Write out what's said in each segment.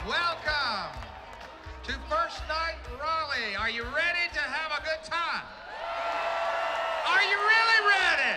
Welcome to First Night Raleigh. Are you ready to have a good time? Are you really ready?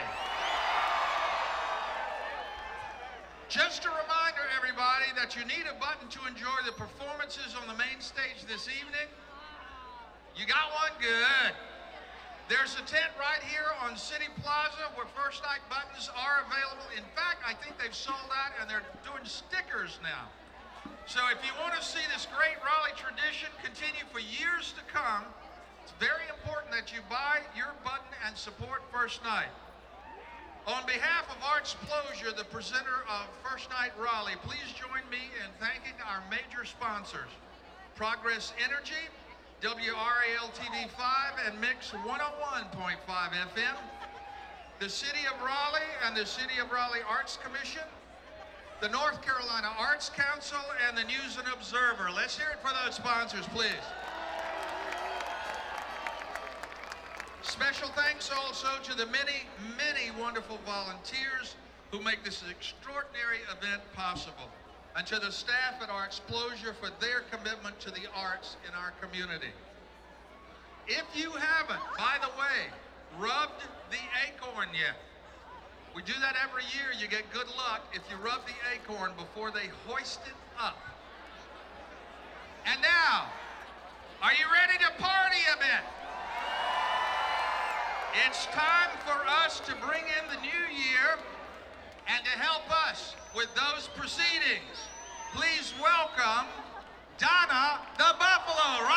Just a reminder, everybody, that you need a button to enjoy the performances on the main stage this evening. You got one? Good. There's a tent right here on City Plaza where First Night buttons are available. In fact, I think they've sold out and they're doing stickers now. So if you want to see this great Raleigh tradition continue for years to come, it's very important that you buy your button and support First Night. On behalf of Artsplosion, the presenter of First Night Raleigh, please join me in thanking our major sponsors: Progress Energy, WRAL TV 5 and Mix 101.5 FM, the City of Raleigh and the City of Raleigh Arts Commission, the North Carolina Arts Council, and the News and Observer. Let's hear it for those sponsors, please. Special thanks also to the many, many wonderful volunteers who make this extraordinary event possible, and to the staff at Artsplosion for their commitment to the arts in our community. If you haven't, by the way, rubbed the acorn yet, we do that every year. You get good luck if you rub the acorn before they hoist it up. And now, are you ready to party a bit? It's time for us to bring in the new year, and to help us with those proceedings, please welcome Donna the Buffalo.